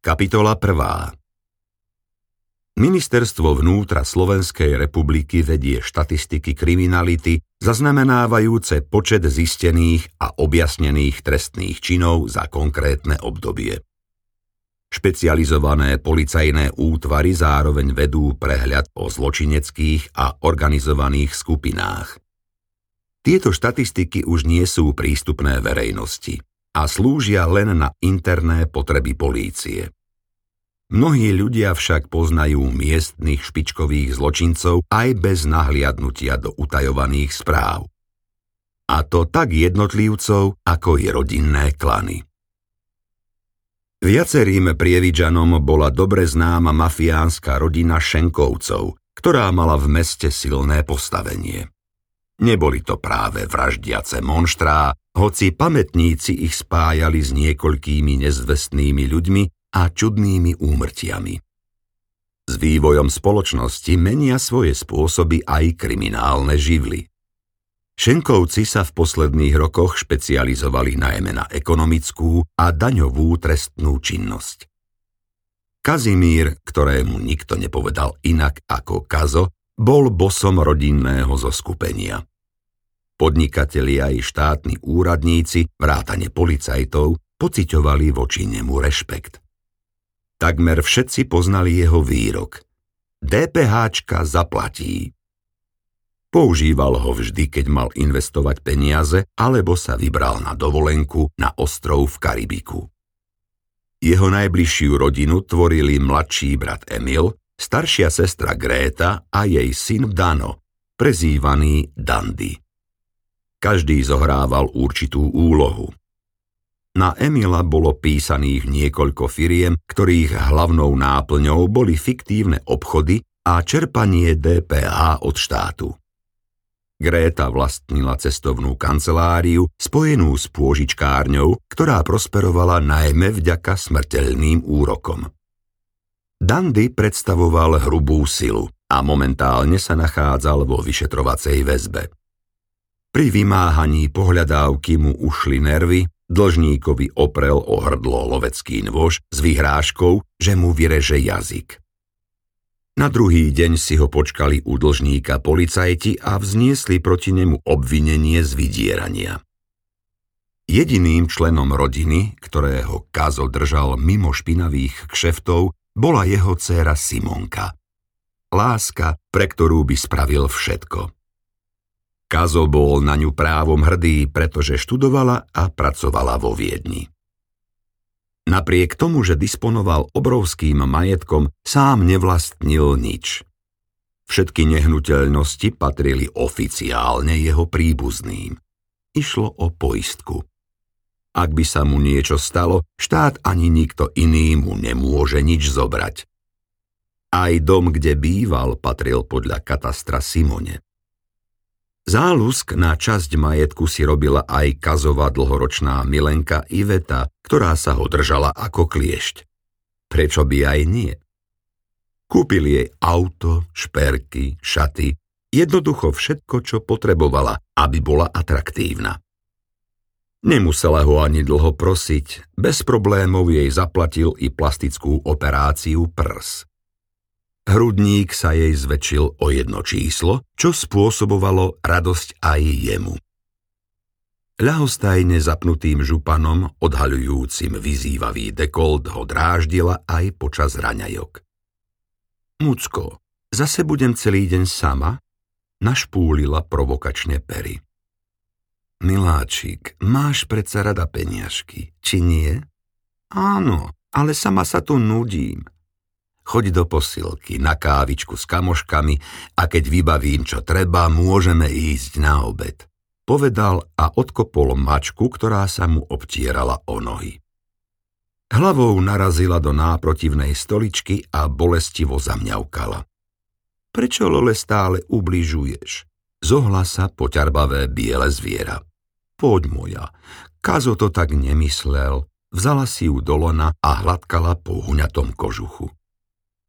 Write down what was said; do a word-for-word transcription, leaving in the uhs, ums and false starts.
Kapitola prvá. Ministerstvo vnútra Slovenskej republiky vedie štatistiky kriminality zaznamenávajúce počet zistených a objasnených trestných činov za konkrétne obdobie. Špecializované policajné útvary zároveň vedú prehľad o zločineckých a organizovaných skupinách. Tieto štatistiky už nie sú prístupné verejnosti a slúžia len na interné potreby polície. Mnohí ľudia však poznajú miestnych špičkových zločincov aj bez nahliadnutia do utajovaných správ. A to tak jednotlivcov, ako i rodinné klany. Viacerým Prievidžanom bola dobre známa mafiánska rodina Šenkovcov, ktorá mala v meste silné postavenie. Neboli to práve vraždiace monštrá, hoci pamätníci ich spájali s niekoľkými nezvestnými ľuďmi a čudnými úmrtiami. S vývojom spoločnosti menia svoje spôsoby aj kriminálne živly. Šenkovci sa v posledných rokoch špecializovali najmä na ekonomickú a daňovú trestnú činnosť. Kazimír, ktorému nikto nepovedal inak ako Kazo, bol bosom rodinného zoskupenia. Podnikatelia i štátni úradníci, vrátane policajtov, pociťovali voči nemu rešpekt. Takmer všetci poznali jeho výrok. DPHčka zaplatí. Používal ho vždy, keď mal investovať peniaze, alebo sa vybral na dovolenku na ostrov v Karibiku. Jeho najbližšiu rodinu tvorili mladší brat Emil, staršia sestra Gréta a jej syn Dano, prezývaný Dandy. Každý zohrával určitú úlohu. Na Emila bolo písaných niekoľko firiem, ktorých hlavnou náplňou boli fiktívne obchody a čerpanie dé pé há od štátu. Gréta vlastnila cestovnú kanceláriu spojenú s pôžičkárňou, ktorá prosperovala najmä vďaka smrteľným úrokom. Dandy predstavoval hrubú silu a momentálne sa nachádzal vo vyšetrovacej väzbe. Pri vymáhaní pohľadávky mu ušli nervy, dlžníkovi oprel o hrdlo lovecký nôž s vyhrážkou, že mu vyreže jazyk. Na druhý deň si ho počkali u dlžníka policajti a vzniesli proti nemu obvinenie z vydierania. Jediným členom rodiny, ktorého Kazo držal mimo špinavých kšeftov, bola jeho dcéra Simonka. Láska, pre ktorú by spravil všetko. Kazo bol na ňu právom hrdý, pretože študovala a pracovala vo Viedni. Napriek tomu, že disponoval obrovským majetkom, sám nevlastnil nič. Všetky nehnuteľnosti patrili oficiálne jeho príbuzným. Išlo o poistku. Ak by sa mu niečo stalo, štát ani nikto iný mu nemôže nič zobrať. Aj dom, kde býval, patril podľa katastra Simone. Záľusk na časť majetku si robila aj Kazova dlhoročná milenka Iveta, ktorá sa ho držala ako kliešť. Prečo by aj nie? Kúpil jej auto, šperky, šaty, jednoducho všetko, čo potrebovala, aby bola atraktívna. Nemusela ho ani dlho prosiť, bez problémov jej zaplatil i plastickú operáciu prs. Hrudník sa jej zväčšil o jedno číslo, čo spôsobovalo radosť aj jemu. Ľahostajne zapnutým županom, odhaľujúcim vyzývavý dekolt, ho dráždila aj počas raňajok. Mucko, zase budem celý deň sama? Našpúlila provokačne pery. Miláčik, máš predsa rada peniažky, či nie? Áno, ale sama sa tu nudím. Choď do posilky, na kávičku s kamoškami a keď vybavím, čo treba, môžeme ísť na obed. Povedal a odkopol mačku, ktorá sa mu obtierala o nohy. Hlavou narazila do náprotivnej stoličky a bolestivo zamňaukala. Prečo, Lole, stále ubližuješ? Zohlasa poťarbavé biele zviera. Poď moja, Kazo to tak nemyslel. Vzala si ju do lona a hladkala po huňatom kožuchu.